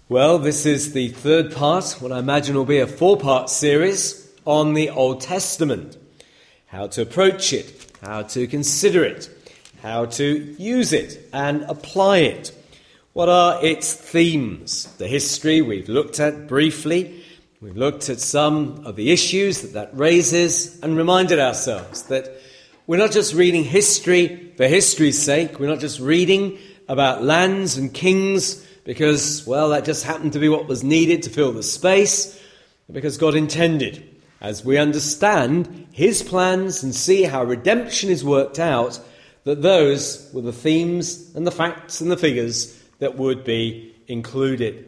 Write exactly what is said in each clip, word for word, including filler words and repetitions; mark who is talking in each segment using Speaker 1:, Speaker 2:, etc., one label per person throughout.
Speaker 1: Well, this is the third part, what I imagine will be a four-part series on the Old Testament. How to approach it, how to consider it, how to use it and apply it. What are its themes? The history we've looked at briefly. We've looked at some of the issues that that raises and reminded ourselves that we're not just reading history for history's sake. We're not just reading about lands and kings because, well, that just happened to be what was needed to fill the space, because God intended, as we understand his plans and see how redemption is worked out, that those were the themes and the facts and the figures that would be included.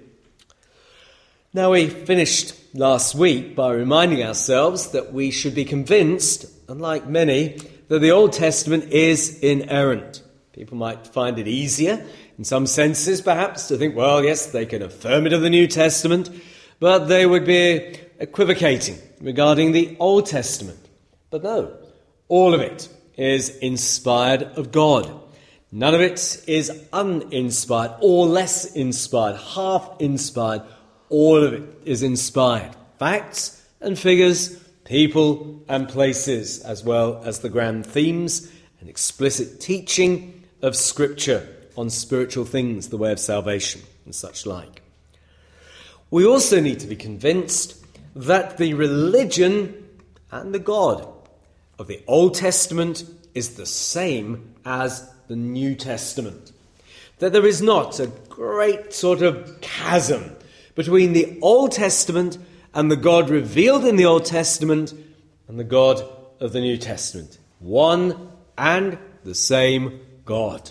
Speaker 1: Now, we finished last week by reminding ourselves that we should be convinced, unlike many, that the Old Testament is inerrant. People might find it easier, in some senses perhaps, to think, well, yes, they can affirm it of the New Testament, but they would be equivocating regarding the Old Testament. But no, all of it is inspired of God. None of it is uninspired or less inspired, half inspired. All of it is inspired. Facts and figures, people and places, as well as the grand themes and explicit teaching of Scripture on spiritual things, the way of salvation and such like. We also need to be convinced that the religion and the God of the Old Testament is the same as the New Testament. That there is not a great sort of chasm between the Old Testament and the God revealed in the Old Testament and the God of the New Testament. One and the same God.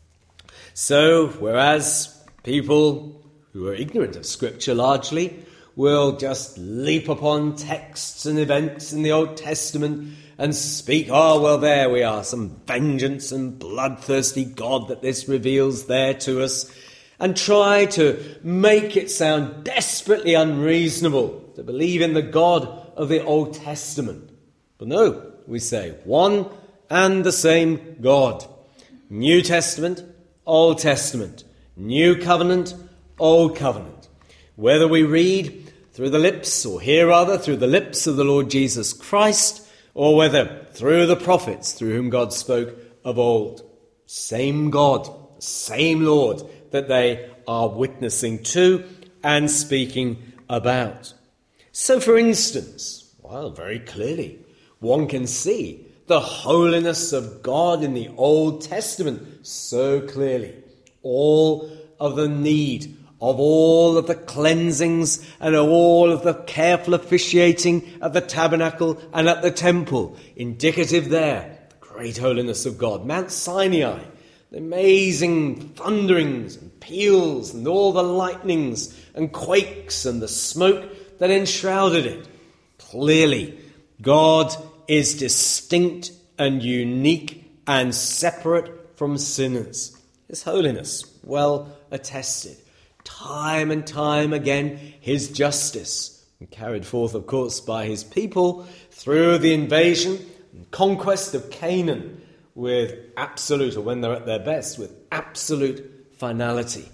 Speaker 1: So, whereas people who are ignorant of Scripture largely will just leap upon texts and events in the Old Testament and speak, oh, well, there we are, some vengeance and bloodthirsty God that this reveals there to us, and try to make it sound desperately unreasonable to believe in the God of the Old Testament. But no, we say, one and the same God. New Testament, Old Testament. New Covenant, Old Covenant. Whether we read through the lips, or hear rather through the lips of the Lord Jesus Christ, or whether through the prophets through whom God spoke of old. Same God, same Lord that they are witnessing to and speaking about. So, for instance, well, very clearly, one can see the holiness of God in the Old Testament so clearly. All of the need of all of the cleansings and of all of the careful officiating at the tabernacle and at the temple. Indicative there, the great holiness of God. Mount Sinai, the amazing thunderings and peals and all the lightnings and quakes and the smoke that enshrouded it. Clearly, God is distinct and unique and separate from sinners. His holiness, well attested. Time and time again, his justice, and carried forth, of course, by his people through the invasion and conquest of Canaan with absolute, or when they're at their best, with absolute finality.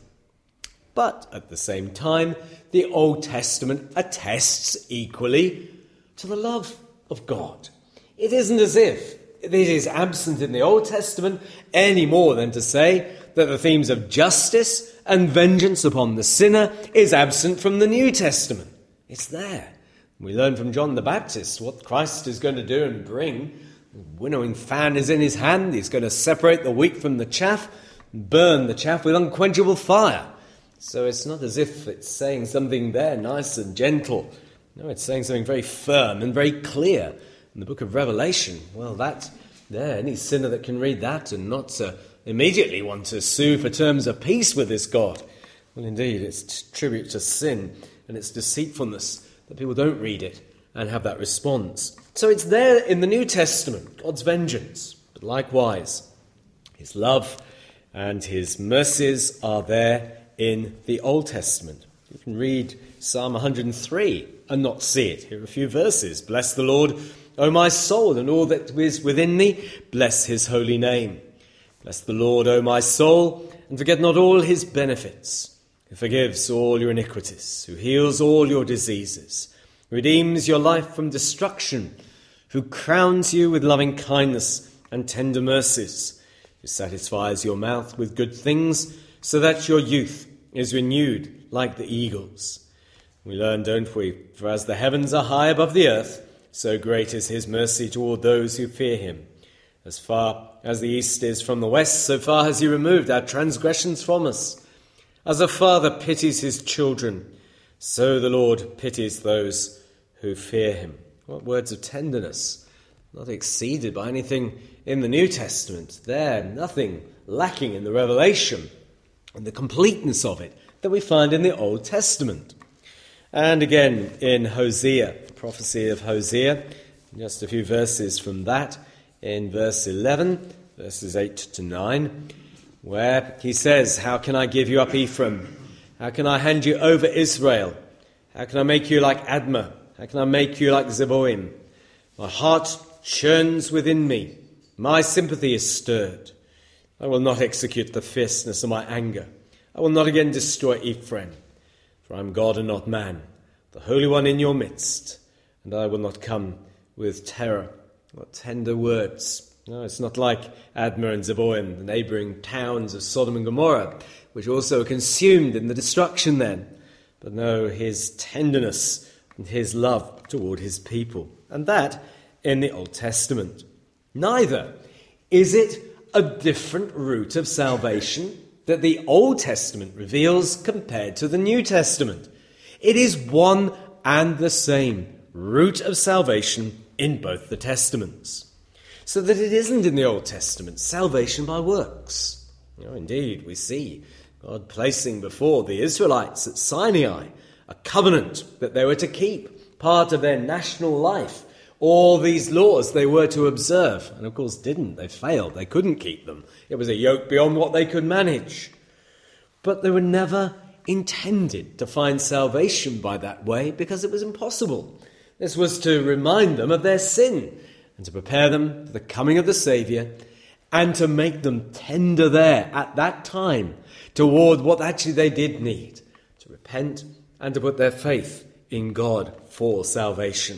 Speaker 1: But at the same time, the Old Testament attests equally to the love of God. It isn't as if it is absent in the Old Testament any more than to say that the themes of justice and vengeance upon the sinner is absent from the New Testament. It's there. We learn from John the Baptist what Christ is going to do and bring. The winnowing fan is in his hand. He's going to separate the wheat from the chaff, and burn the chaff with unquenchable fire. So it's not as if it's saying something there nice and gentle. No, it's saying something very firm and very clear. In the book of Revelation, well, that there, any sinner that can read that and not uh, immediately want to sue for terms of peace with this God, well, indeed, it's tribute to sin and its deceitfulness that people don't read it and have that response. So it's there in the New Testament, God's vengeance, but likewise, his love and his mercies are there in the Old Testament. You can read Psalm one hundred three and not see it. Here are a few verses. Bless the Lord, O my soul, and all that is within me, bless his holy name. Bless the Lord, O my soul, and forget not all his benefits, who forgives all your iniquities, who heals all your diseases, who redeems your life from destruction, who crowns you with loving kindness and tender mercies, who satisfies your mouth with good things, so that your youth is renewed like the eagles. We learn, don't we? For as the heavens are high above the earth, so great is his mercy toward those who fear him. As far as the east is from the west, so far has he removed our transgressions from us. As a father pities his children, so the Lord pities those who fear him. What words of tenderness, not exceeded by anything in the New Testament. There, nothing lacking in the revelation and the completeness of it that we find in the Old Testament. And again in Hosea, the prophecy of Hosea, just a few verses from that, in verse eleven, verses eight to nine, where he says, "How can I give you up, Ephraim? How can I hand you over, Israel? How can I make you like Admah? How can I make you like Zeboim? My heart churns within me. My sympathy is stirred. I will not execute the fierceness of my anger. I will not again destroy Ephraim. For I am God and not man, the Holy One in your midst, and I will not come with terror." What tender words. No, it's not like Admah and Zeboim, the neighbouring towns of Sodom and Gomorrah, which also were consumed in the destruction then. But no, his tenderness and his love toward his people. And that in the Old Testament. Neither is it a different route of salvation that the Old Testament reveals compared to the New Testament. It is one and the same route of salvation in both the Testaments. So that it isn't in the Old Testament salvation by works. You know, indeed, we see God placing before the Israelites at Sinai a covenant that they were to keep, part of their national life. All these laws they were to observe, and of course didn't. They failed. They couldn't keep them. It was a yoke beyond what they could manage. But they were never intended to find salvation by that way because it was impossible. This was to remind them of their sin and to prepare them for the coming of the Saviour and to make them tender there at that time toward what actually they did need, to repent and to put their faith in God for salvation.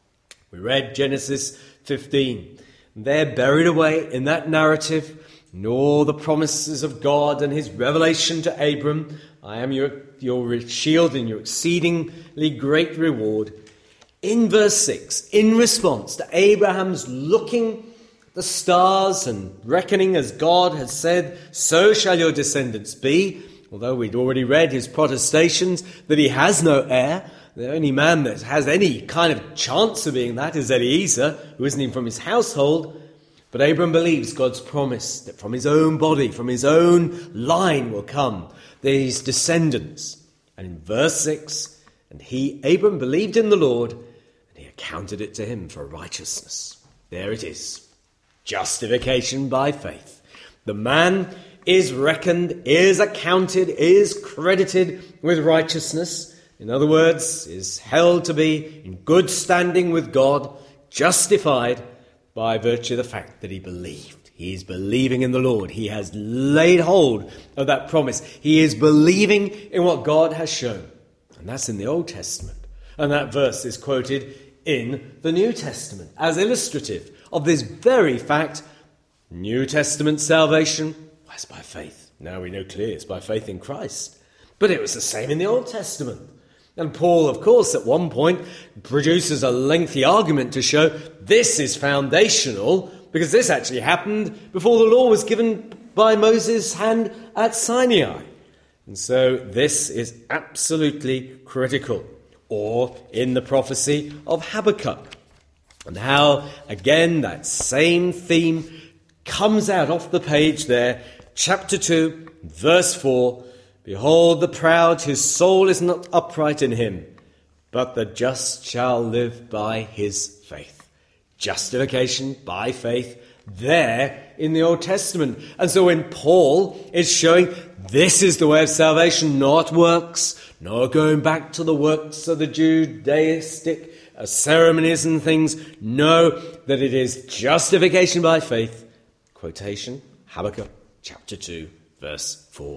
Speaker 1: We read Genesis fifteen. They're buried away in that narrative, nor the promises of God and his revelation to Abram, "I am your, your shield and your exceedingly great reward." In verse six, in response to Abraham's looking at the stars and reckoning as God has said, "So shall your descendants be," although we'd already read his protestations that he has no heir. The only man that has any kind of chance of being that is Eliezer, who isn't even from his household. But Abram believes God's promise that from his own body, from his own line will come these descendants. And in verse six, and he, Abram, believed in the Lord, and he accounted it to him for righteousness. There it is. Justification by faith. The man is reckoned, is accounted, is credited with righteousness. In other words, is held to be in good standing with God, justified by virtue of the fact that he believed. He is believing in the Lord. He has laid hold of that promise. He is believing in what God has shown. And that's in the Old Testament. And that verse is quoted in the New Testament as illustrative of this very fact. New Testament salvation was by faith. Now we know clearly it's by faith in Christ. But it was the same in the Old Testament. And Paul, of course, at one point produces a lengthy argument to show this is foundational because this actually happened before the law was given by Moses' hand at Sinai. And so this is absolutely critical. Or in the prophecy of Habakkuk. And how, again, that same theme comes out off the page there. Chapter two, verse four. "Behold the proud, whose soul is not upright in him, but the just shall live by his faith." Justification by faith there in the Old Testament. And so when Paul is showing this is the way of salvation, not works, not going back to the works of the Judaistic uh, ceremonies and things, no, that it is justification by faith. Quotation, Habakkuk chapter two, verse four.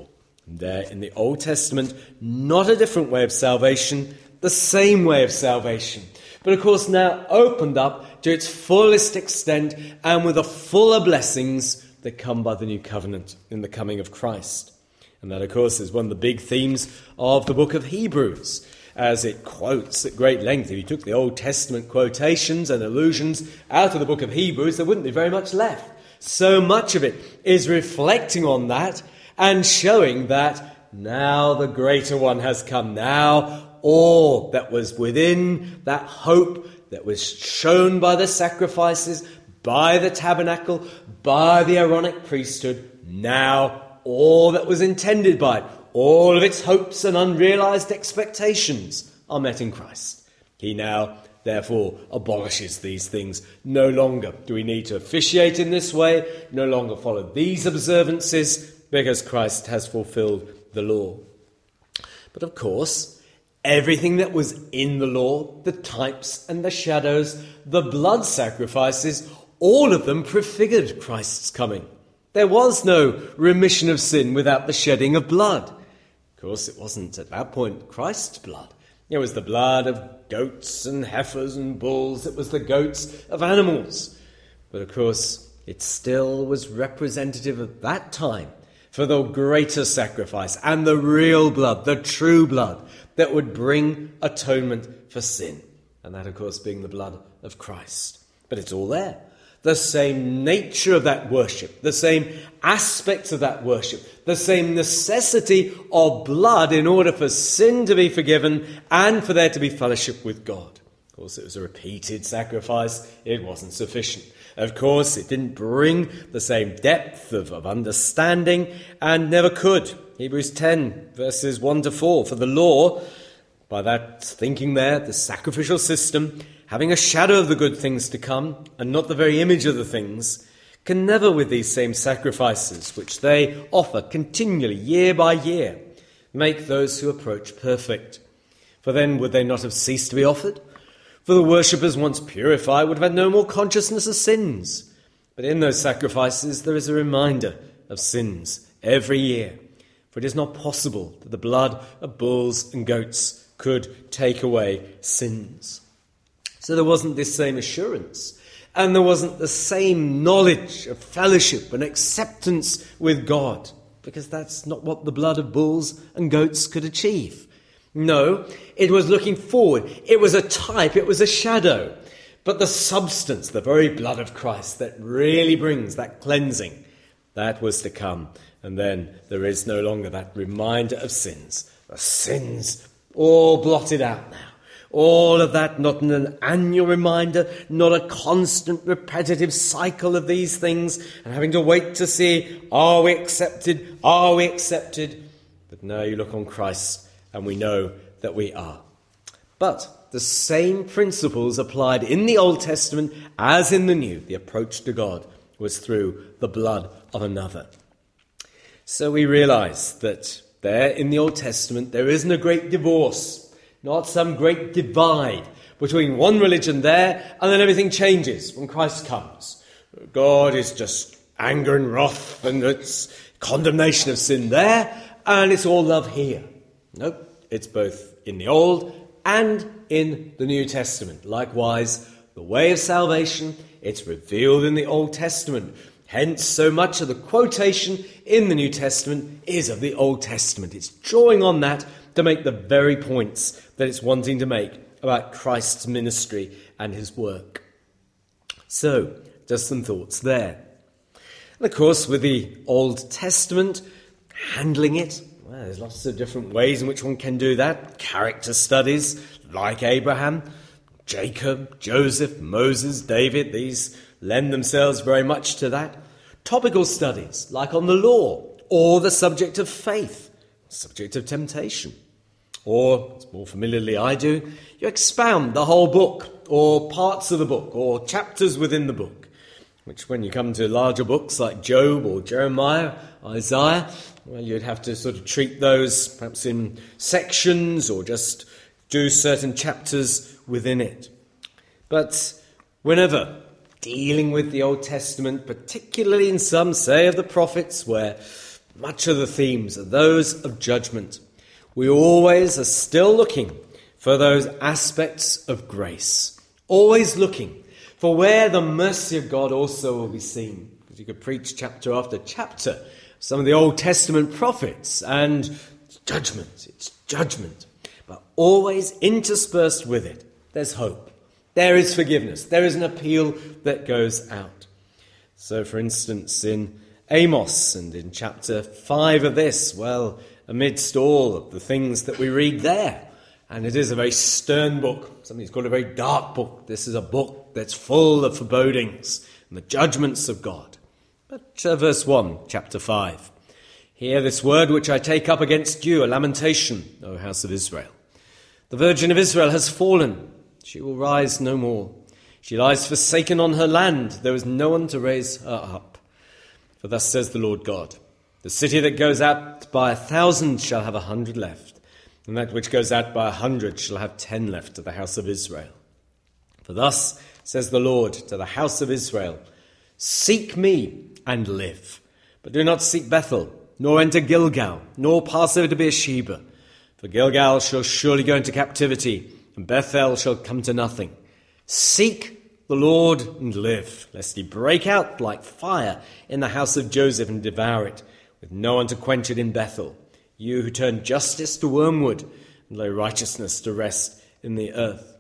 Speaker 1: There in the Old Testament, not a different way of salvation, the same way of salvation. But of course now opened up to its fullest extent and with the fuller blessings that come by the new covenant in the coming of Christ. And that, of course, is one of the big themes of the book of Hebrews, as it quotes at great length. If you took the Old Testament quotations and allusions out of the book of Hebrews, there wouldn't be very much left. So much of it is reflecting on that and showing that now the greater one has come. Now all that was within that hope that was shown by the sacrifices, by the tabernacle, by the Aaronic priesthood, now all that was intended by it, all of its hopes and unrealized expectations are met in Christ. He now, therefore, abolishes these things. No longer do we need to officiate in this way, no longer follow these observances, because Christ has fulfilled the law. But of course, everything that was in the law, the types and the shadows, the blood sacrifices, all of them prefigured Christ's coming. There was no remission of sin without the shedding of blood. Of course, it wasn't at that point Christ's blood. It was the blood of goats and heifers and bulls. It was the goats of animals. But of course, it still was representative of that time for the greater sacrifice and the real blood, the true blood, that would bring atonement for sin. And that, of course, being the blood of Christ. But it's all there. The same nature of that worship, the same aspects of that worship, the same necessity of blood in order for sin to be forgiven and for there to be fellowship with God. Of course, it was a repeated sacrifice. It wasn't sufficient. Of course, it didn't bring the same depth of, of understanding and never could. Hebrews ten, verses one to four. For the law, by that thinking there, the sacrificial system, having a shadow of the good things to come, and not the very image of the things, can never with these same sacrifices, which they offer continually, year by year, make those who approach perfect. For then would they not have ceased to be offered? For the worshippers, once purified, would have had no more consciousness of sins. But in those sacrifices there is a reminder of sins every year. For it is not possible that the blood of bulls and goats could take away sins. So there wasn't this same assurance, and there wasn't the same knowledge of fellowship and acceptance with God, because that's not what the blood of bulls and goats could achieve. No, it was looking forward. It was a type, it was a shadow. But the substance, the very blood of Christ that really brings that cleansing, that was to come. And then there is no longer that reminder of sins. The sins all blotted out now. All of that, not an annual reminder, not a constant repetitive cycle of these things and having to wait to see, are we accepted? Are we accepted? But now you look on Christ and we know that we are. But the same principles applied in the Old Testament as in the New. The approach to God was through the blood of another. So we realize that there in the Old Testament there isn't a great divorce, not some great divide between one religion there and then everything changes when Christ comes. God is just anger and wrath and it's condemnation of sin there and it's all love here. No, it's both in the Old and in the New Testament. Likewise, the way of salvation, it's revealed in the Old Testament. Hence, so much of the quotation in the New Testament is of the Old Testament. It's drawing on that to make the very points that it's wanting to make about Christ's ministry and his work. So, just some thoughts there. And of course, with the Old Testament, handling it, well, there's lots of different ways in which one can do that. Character studies, like Abraham, Jacob, Joseph, Moses, David, these lend themselves very much to that. Topical studies, like on the law, or the subject of faith, subject of temptation. Or, as more familiarly I do, you expound the whole book, or parts of the book, or chapters within the book, which when you come to larger books like Job or Jeremiah, Isaiah, well, you'd have to sort of treat those perhaps in sections or just do certain chapters within it. But whenever dealing with the Old Testament, particularly in some, say, of the prophets, where much of the themes are those of judgment. We always are still looking for those aspects of grace, always looking for where the mercy of God also will be seen. Because you could preach chapter after chapter, some of the Old Testament prophets, and it's judgment, it's judgment. But always interspersed with it, there's hope. There is forgiveness. There is an appeal that goes out. So, for instance, in Amos and in chapter five of this, well, amidst all of the things that we read there, and it is a very stern book. Somebody's called a very dark book. This is a book that's full of forebodings and the judgments of God. But uh, verse one, chapter five. Hear this word which I take up against you, a lamentation, O house of Israel. The Virgin of Israel has fallen. She will rise no more. She lies forsaken on her land. There is no one to raise her up. For thus says the Lord God, the city that goes out by a thousand shall have a hundred left, and that which goes out by a hundred shall have ten left to the house of Israel. For thus says the Lord to the house of Israel, seek me and live, but do not seek Bethel, nor enter Gilgal, nor pass over to Beersheba. For Gilgal shall surely go into captivity, and Bethel shall come to nothing. Seek the Lord and live, lest he break out like fire in the house of Joseph and devour it, with no one to quench it in Bethel. You who turn justice to wormwood and lay righteousness to rest in the earth.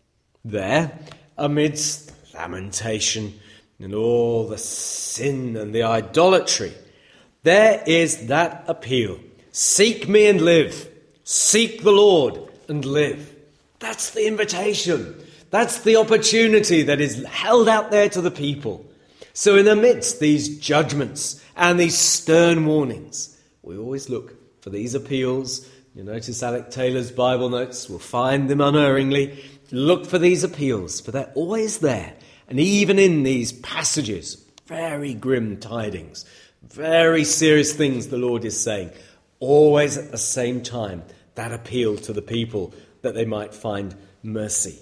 Speaker 1: There, amidst lamentation and all the sin and the idolatry, there is that appeal. Seek me and live. Seek the Lord and live. That's the invitation. That's the opportunity that is held out there to the people. So in amidst these judgments and these stern warnings, we always look for these appeals. You notice Alec Taylor's Bible notes, we'll find them unerringly. Look for these appeals, for they're always there. And even in these passages, very grim tidings, very serious things the Lord is saying, always at the same time, that appeal to the people that they might find mercy.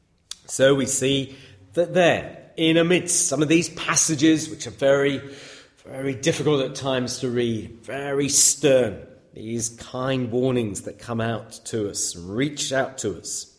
Speaker 1: So we see that there, in amidst some of these passages, which are very, very difficult at times to read, very stern, these kind warnings that come out to us and reach out to us.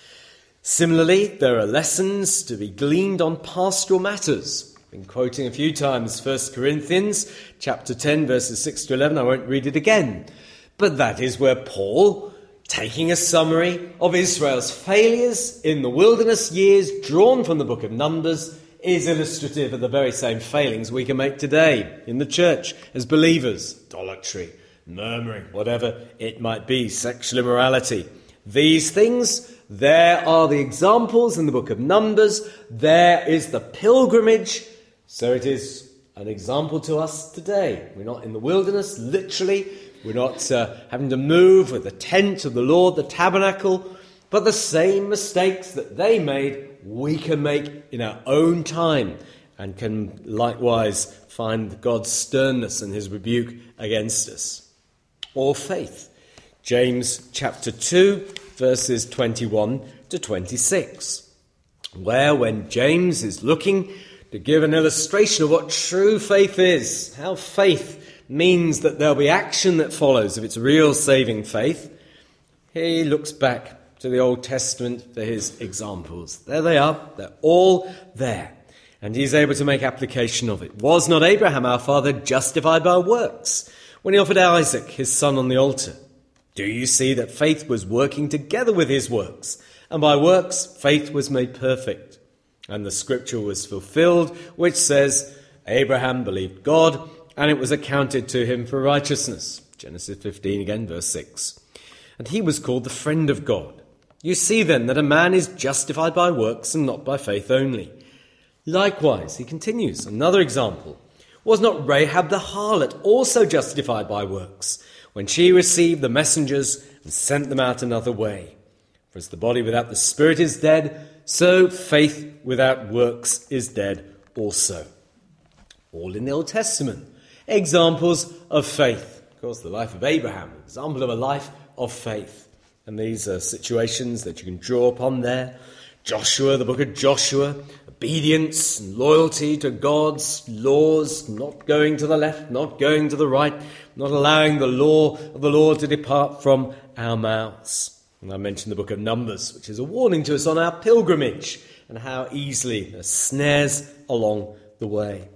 Speaker 1: Similarly, there are lessons to be gleaned on pastoral matters. I've been quoting a few times First Corinthians chapter ten, verses six to eleven. I won't read it again. But that is where Paul, taking a summary of Israel's failures in the wilderness years drawn from the book of Numbers, is illustrative of the very same failings we can make today in the church as believers. Idolatry, murmuring, whatever it might be, sexual immorality. These things, there are the examples in the book of Numbers. There is the pilgrimage. So it is an example to us today. We're not in the wilderness, literally. We're not uh, having to move with the tent of the Lord, the tabernacle, but the same mistakes that they made, we can make in our own time and can likewise find God's sternness and his rebuke against us. Or faith. James chapter two, verses twenty-one to twenty-six, where when James is looking to give an illustration of what true faith is, how faith means that there'll be action that follows if it's real saving faith, he looks back to the Old Testament for his examples. There they are. They're all there. And he's able to make application of it. Was not Abraham, our father, justified by works when he offered Isaac, his son, on the altar? Do you see that faith was working together with his works? And by works, faith was made perfect. And the scripture was fulfilled, which says, Abraham believed God, and it was accounted to him for righteousness. Genesis fifteen again, verse six. And he was called the friend of God. You see then that a man is justified by works and not by faith only. Likewise, he continues, another example. Was not Rahab the harlot also justified by works, when she received the messengers and sent them out another way? For as the body without the spirit is dead, so faith without works is dead also. All in the Old Testament. Examples of faith. Of course, the life of Abraham, example of a life of faith. And these are situations that you can draw upon there. Joshua, the book of Joshua, obedience and loyalty to God's laws, not going to the left, not going to the right. not allowing the law of the Lord to depart from our mouths. And I mentioned the book of Numbers, which is a warning to us on our pilgrimage and how easily there are snares along the way.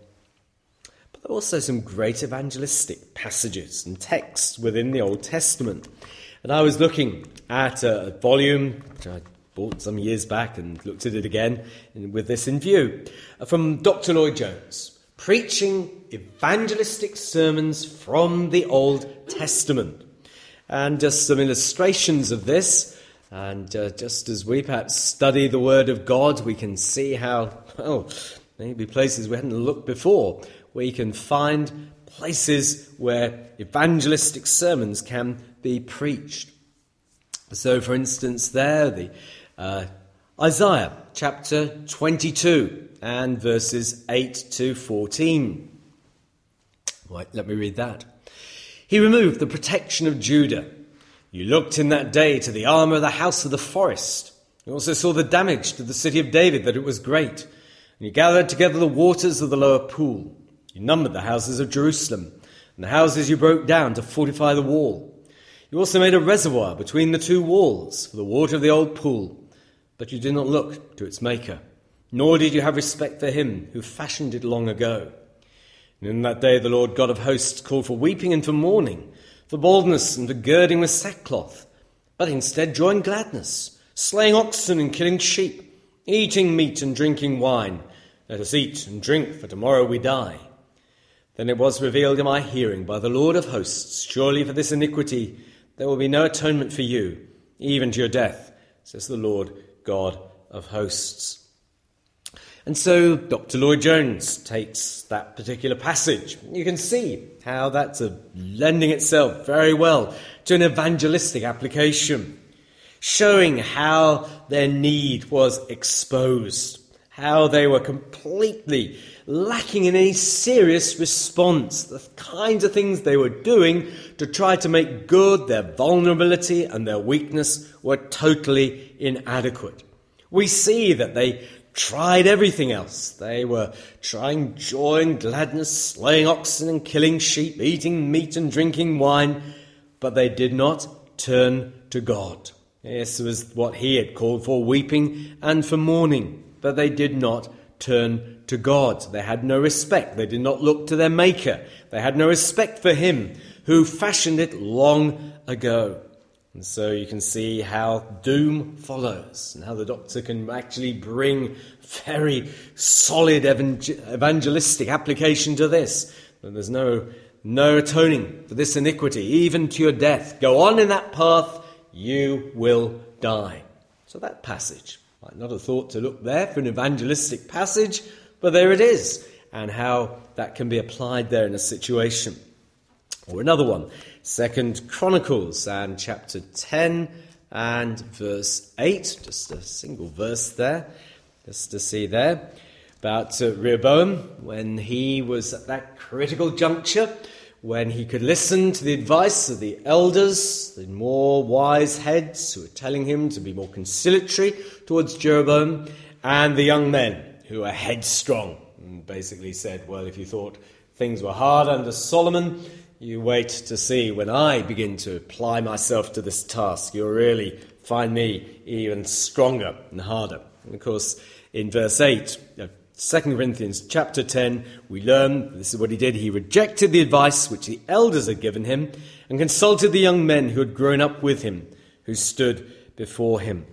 Speaker 1: But there are also some great evangelistic passages and texts within the Old Testament. And I was looking at a volume, which I bought some years back and looked at it again with this in view, from Doctor Lloyd-Jones, Preaching Evangelistic Sermons from the Old Testament. And just some illustrations of this, and uh, just as we perhaps study the Word of God, we can see how, well, maybe places we hadn't looked before, where you can find places where evangelistic sermons can be preached. So, for instance, there, the uh, Isaiah chapter twenty-two and verses eight to fourteen. Right, let me read that. He removed the protection of Judah. You looked in that day to the armour of the house of the forest. You also saw the damage to the city of David, that it was great. And you gathered together the waters of the lower pool. You numbered the houses of Jerusalem, and the houses you broke down to fortify the wall. You also made a reservoir between the two walls for the water of the old pool, but you did not look to its maker, nor did you have respect for him who fashioned it long ago. And in that day the Lord God of hosts called for weeping and for mourning, for baldness and for girding with sackcloth, but instead joy and gladness, slaying oxen and killing sheep, eating meat and drinking wine. Let us eat and drink, for tomorrow we die. Then it was revealed in my hearing by the Lord of hosts, surely for this iniquity there will be no atonement for you, even to your death, says the Lord God of hosts. And so Doctor Lloyd-Jones takes that particular passage. You can see how that's a, lending itself very well to an evangelistic application, showing how their need was exposed, how they were completely lacking in any serious response, the kinds of things they were doing to try to make good their vulnerability and their weakness were totally inadequate. We see that they tried everything else. They were trying joy and gladness, slaying oxen and killing sheep, eating meat and drinking wine, but they did not turn to God. This was what he had called for, weeping and for mourning, but they did not turn to God. They had no respect. They did not look to their Maker. They had no respect for him who fashioned it long ago. And so you can see how doom follows and how the doctor can actually bring very solid evangelistic application to this. That there's no, no atoning for this iniquity, even to your death. Go on in that path, you will die. So that passage, might not have thought to look there for an evangelistic passage, but there it is, and how that can be applied there in a situation. Or another one, Second Chronicles and chapter ten and verse eight, just a single verse there, just to see there, about uh, Rehoboam, when he was at that critical juncture, when he could listen to the advice of the elders, the more wise heads who were telling him to be more conciliatory towards Jeroboam, and the young men who were headstrong, and basically said, well, if you thought things were hard under Solomon, you wait to see when I begin to apply myself to this task. You'll really find me even stronger and harder. And of course, in verse eight of Second Corinthians chapter ten, we learn this is what he did. He rejected the advice which the elders had given him and consulted the young men who had grown up with him, who stood before him.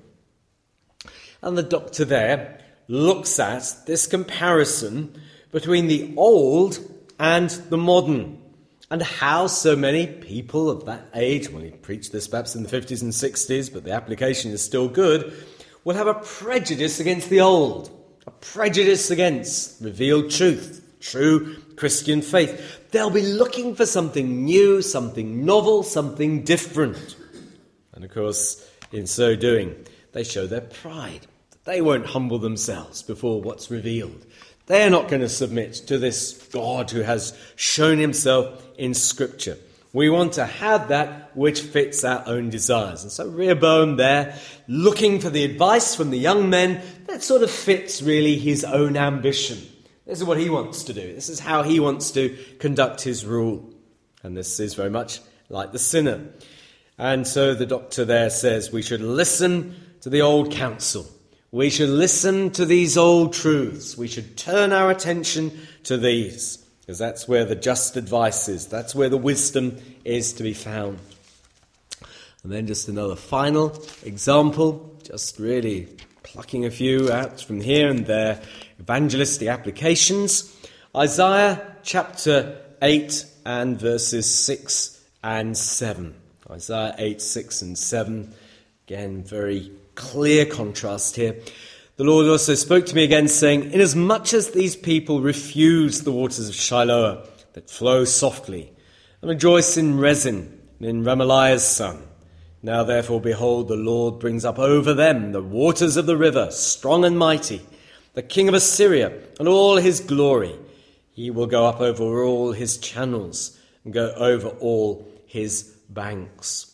Speaker 1: And the doctor there looks at this comparison between the old and the modern, and how so many people of that age, well, he preached this perhaps in the fifties and sixties, but the application is still good, will have a prejudice against the old, a prejudice against revealed truth, true Christian faith. They'll be looking for something new, something novel, something different. And of course, in so doing, they show their pride. They won't humble themselves before what's revealed. They're not going to submit to this God who has shown himself in Scripture. We want to have that which fits our own desires. And so Rehoboam there, looking for the advice from the young men, that sort of fits really his own ambition. This is what he wants to do. This is how he wants to conduct his rule. And this is very much like the sinner. And so the doctor there says we should listen to the old counsel. We should listen to these old truths. We should turn our attention to these, because that's where the just advice is. That's where the wisdom is to be found. And then just another final example, just really plucking a few out from here and there, evangelistic applications. Isaiah chapter eight and verses six and seven. Isaiah eight, six and seven. Again, very clear contrast here. The Lord also spoke to me again, saying, inasmuch as these people refuse the waters of Shiloah that flow softly, and rejoice in Rezin and in Remaliah's son, now therefore, behold, the Lord brings up over them the waters of the river, strong and mighty, the king of Assyria and all his glory. He will go up over all his channels and go over all his banks.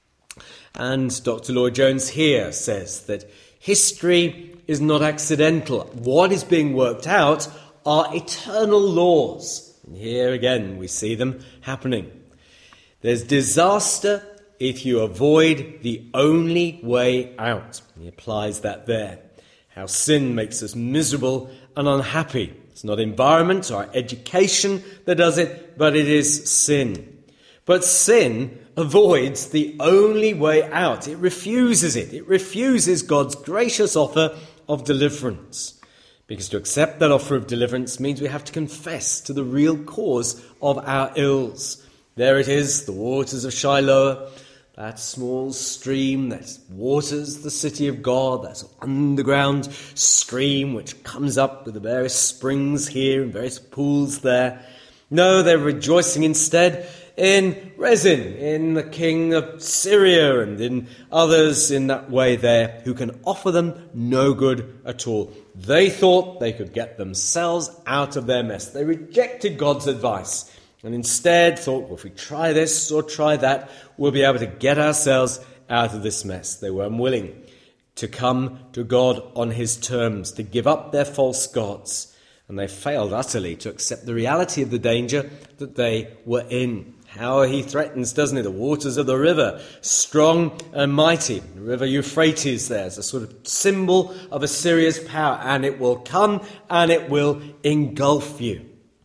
Speaker 1: And Doctor Lloyd-Jones here says that history is not accidental. What is being worked out are eternal laws. And here again we see them happening. There's disaster if you avoid the only way out. He applies that there. How sin makes us miserable and unhappy. It's not environment or education that does it, but it is sin. But sin avoids the only way out. It refuses it. It refuses God's gracious offer of deliverance. Because to accept that offer of deliverance means we have to confess to the real cause of our ills. There it is, the waters of Shiloah, that small stream that waters the city of God, that underground stream which comes up with the various springs here and various pools there. No, they're rejoicing instead in Rezin, in the king of Syria, and in others in that way there who can offer them no good at all. They thought they could get themselves out of their mess. They rejected God's advice and instead thought, well, if we try this or try that, we'll be able to get ourselves out of this mess. They were unwilling to come to God on his terms, to give up their false gods. And they failed utterly to accept the reality of the danger that they were in. How he threatens, doesn't he? The waters of the river, strong and mighty. The river Euphrates there is a sort of symbol of Assyria's power. And it will come and it will engulf you.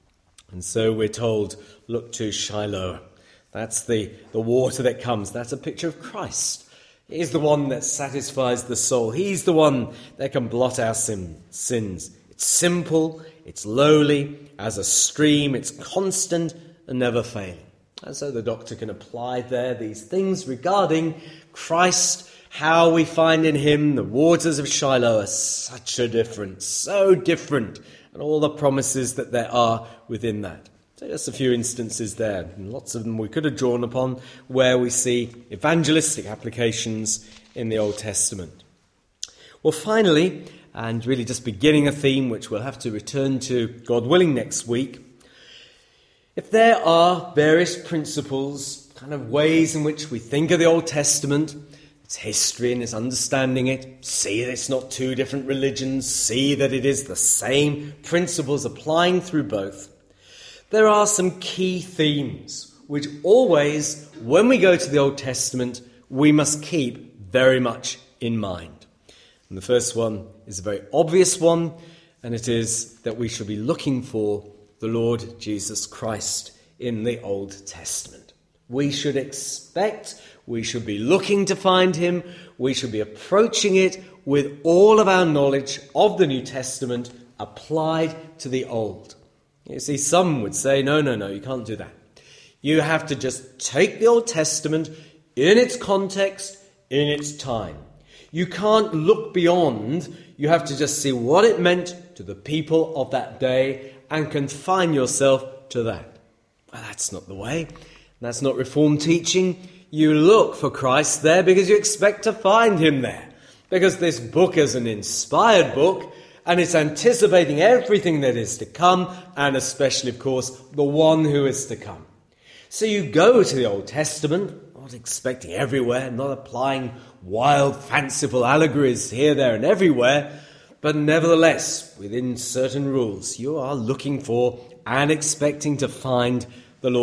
Speaker 1: And so we're told, look to Shiloah. That's the, the water that comes. That's a picture of Christ. He's the one that satisfies the soul. He's the one that can blot our sin, sins. It's simple, it's lowly, as a stream, it's constant and never failing. And so the doctor can apply there these things regarding Christ, how we find in him the waters of Shiloah are such a difference, so different, and all the promises that there are within that. So just a few instances there, and lots of them we could have drawn upon where we see evangelistic applications in the Old Testament. Well, finally, and really just beginning a theme which we'll have to return to, God willing, next week, if there are various principles, kind of ways in which we think of the Old Testament, its history and its understanding it, see that it's not two different religions, see that it is the same principles applying through both, there are some key themes which always, when we go to the Old Testament, we must keep very much in mind. And the first one is a very obvious one, and it is that we should be looking for the Lord Jesus Christ in the Old Testament. We should expect, we should be looking to find him, we should be approaching it with all of our knowledge of the New Testament applied to the Old. You see, some would say, no, no, no, you can't do that. You have to just take the Old Testament in its context, in its time. You can't look beyond, you have to just see what it meant to the people of that day and confine yourself to that. Well, that's not the way. That's not Reformed teaching. You look for Christ there because you expect to find him there. Because this book is an inspired book and it's anticipating everything that is to come, and especially, of course, the one who is to come. So you go to the Old Testament, not expecting everywhere, not applying wild, fanciful allegories here, there, and everywhere, but nevertheless, within certain rules, you are looking for and expecting to find the Lord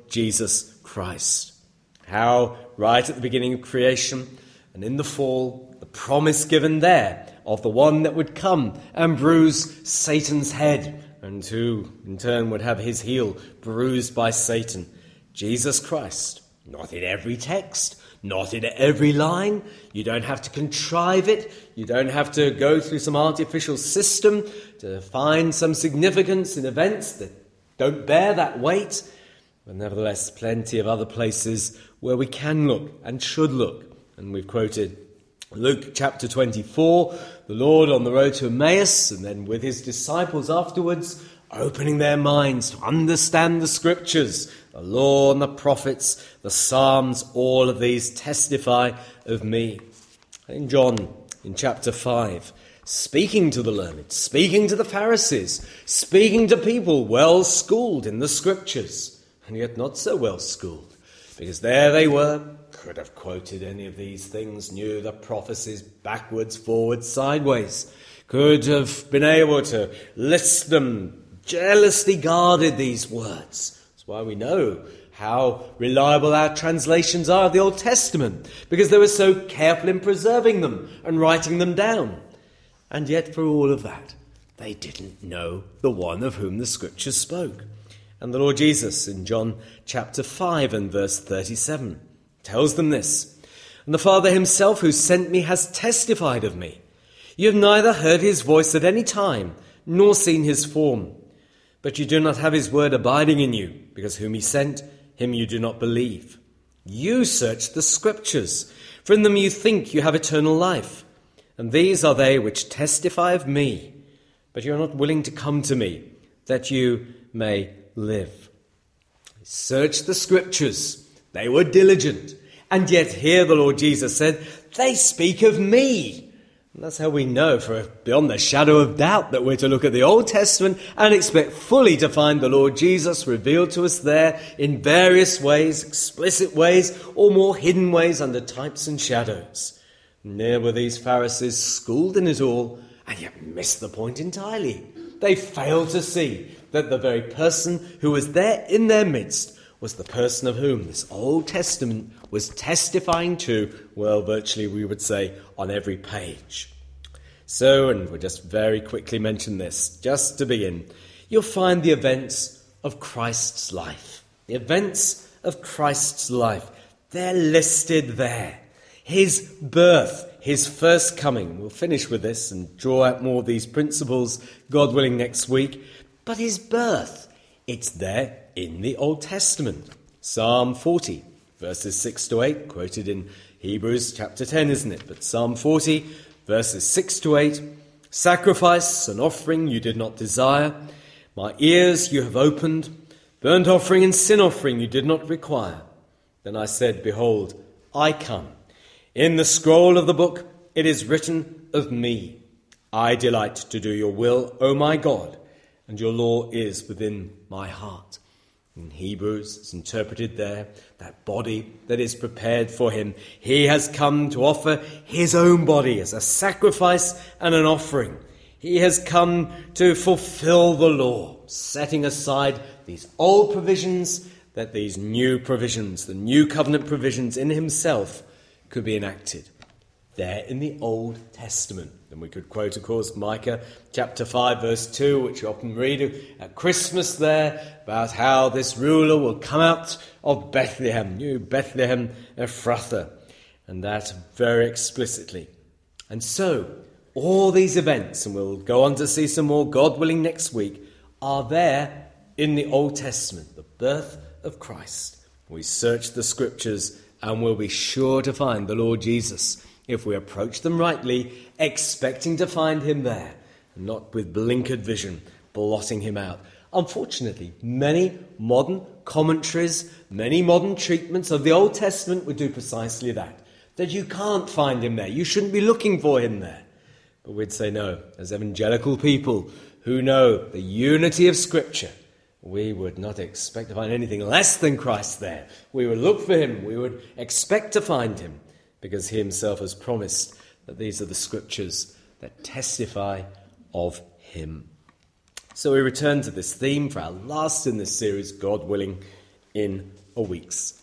Speaker 1: Jesus Christ. How, right at the beginning of creation and in the fall, the promise given there of the one that would come and bruise Satan's head, and who in turn would have his heel bruised by Satan, Jesus Christ. Not in every text, not in every line. You don't have to contrive it. You don't have to go through some artificial system to find some significance in events that don't bear that weight. But nevertheless, plenty of other places where we can look and should look. And we've quoted Luke chapter twenty-four, the Lord on the road to Emmaus, and then with his disciples afterwards, opening their minds to understand the scriptures, the law and the prophets, the Psalms, all of these testify of me. In John, in chapter five, speaking to the learned, speaking to the Pharisees, speaking to people well schooled in the scriptures, and yet not so well schooled, because there they were, could have quoted any of these things, knew the prophecies backwards, forwards, sideways, could have been able to list them, jealously guarded these words. That's why we know how reliable our translations are of the Old Testament, because they were so careful in preserving them and writing them down. And yet for all of that, they didn't know the one of whom the scriptures spoke. And the Lord Jesus in John chapter five and verse thirty-seven tells them this, "And the Father himself who sent me has testified of me. You have neither heard his voice at any time, nor seen his form. But you do not have his word abiding in you, because whom he sent, him you do not believe. You search the scriptures, for in them you think you have eternal life. And these are they which testify of me. But you are not willing to come to me, that you may live." Search the scriptures. They were diligent. And yet here the Lord Jesus said, they speak of me. And that's how we know, for beyond the shadow of doubt, that we're to look at the Old Testament and expect fully to find the Lord Jesus revealed to us there in various ways, explicit ways, or more hidden ways under types and shadows. And there were these Pharisees schooled in it all, and yet missed the point entirely. They failed to see that the very person who was there in their midst was the person of whom this Old Testament was testifying to, well, virtually we would say, on every page. So, and we'll just very quickly mention this, just to begin, you'll find the events of Christ's life. The events of Christ's life, they're listed there. His birth, his first coming. We'll finish with this and draw out more of these principles, God willing, next week. But his birth, it's there in the Old Testament. Psalm forty, verses six to eight, quoted in Hebrews chapter ten, isn't it? But Psalm forty, verses six to eight, "Sacrifice and offering you did not desire. My ears you have opened. Burnt offering and sin offering you did not require. Then I said, behold, I come. In the scroll of the book it is written of me. I delight to do your will, O my God, and your law is within my heart." In Hebrews, it's interpreted there, that body that is prepared for him. He has come to offer his own body as a sacrifice and an offering. He has come to fulfill the law, setting aside these old provisions, that these new provisions, the new covenant provisions in himself, could be enacted there in the Old Testament. And we could quote, of course, Micah chapter five, verse two, which you often read at Christmas there, about how this ruler will come out of Bethlehem, new Bethlehem Ephrathah, and that very explicitly. And so, all these events, and we'll go on to see some more, God willing, next week, are there in the Old Testament, the birth of Christ. We search the scriptures and we'll be sure to find the Lord Jesus if we approach them rightly, expecting to find him there, and not with blinkered vision, blotting him out. Unfortunately, many modern commentaries, many modern treatments of the Old Testament would do precisely that, that you can't find him there. You shouldn't be looking for him there. But we'd say no, as evangelical people who know the unity of Scripture, we would not expect to find anything less than Christ there. We would look for him. We would expect to find him, because he himself has promised that these are the scriptures that testify of him. So we return to this theme for our last in this series, God willing, in or weeks.